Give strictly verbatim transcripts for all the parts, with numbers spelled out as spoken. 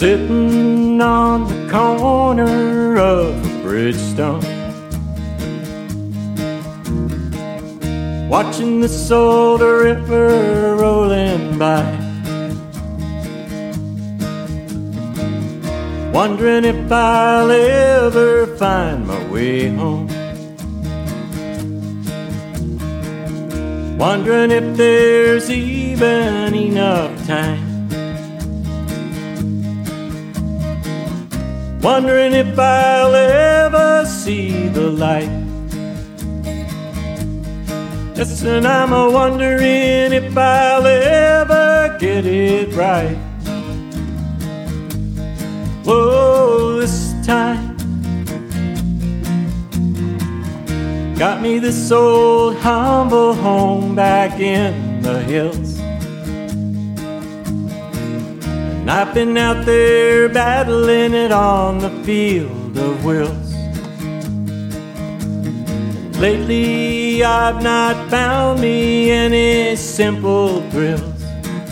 Sitting on the corner of a bridgestone, watching this old river rolling by, wondering if I'll ever find my way home, wondering if there's even enough time, wondering if I'll ever see the light. Yes, and I'm a wondering if I'll ever get it right. Whoa, this time got me this old humble home back in the hills. And I've been out there battling it on the field of wills. And lately I've not found me any simple thrills,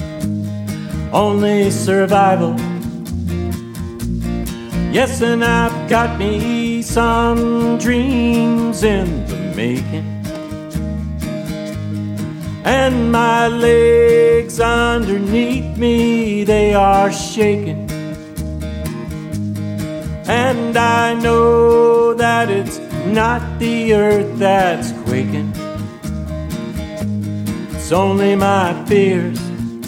only survival. Yes, and I've got me some dreams in the making, and my legs underneath me, they are shaking. And I know that it's not the earth that's quaking, it's only my fears.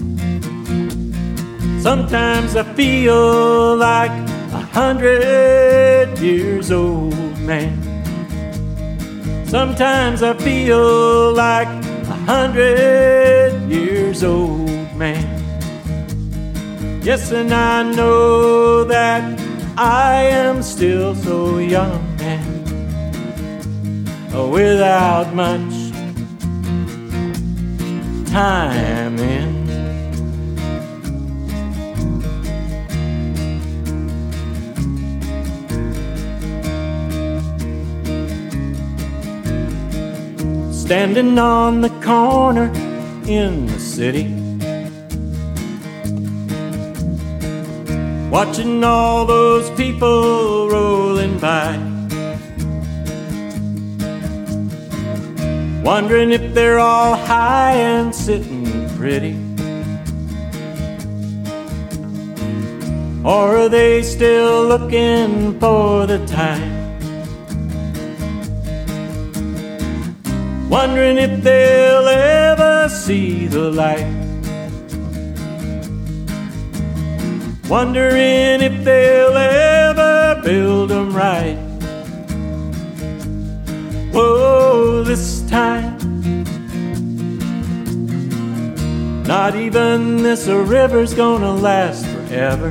Sometimes I feel like a hundred years old man. Sometimes I feel like a hundred years old man. Yes, and I know that I am still so young and without much time in. Standing on the corner in the city, watching all those people rolling by, wondering if they're all high and sitting pretty, or are they still looking for the time, wondering if they'll ever see the light, wondering if they'll ever build them right. Whoa, this time not even this river's gonna last forever.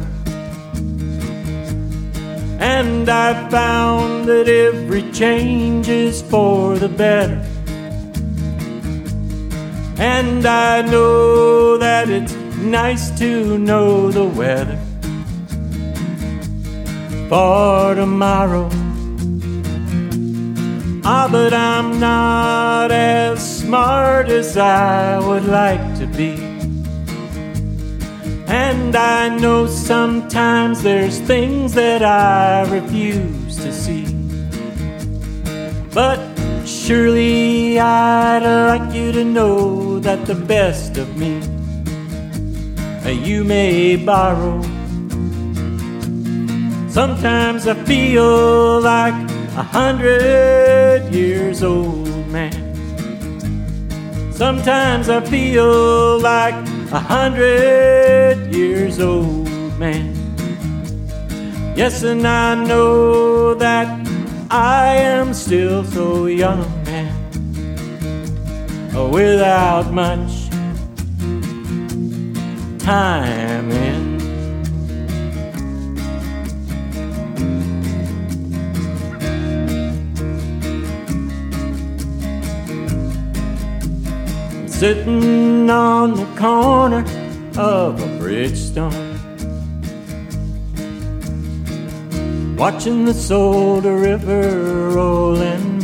And I've found that every change is for the better, and I know that it's nice to know the weather for tomorrow. Ah, but I'm not as smart as I would like to be, and I know sometimes there's things that I refuse to see. But surely I'd like you to know that the best of me you may borrow. Sometimes I feel like a hundred years old man. Sometimes I feel like a hundred years old man. Yes, and I know that I am still so young and without much time in. Sitting on the corner of a bridgestone, watching this old river rolling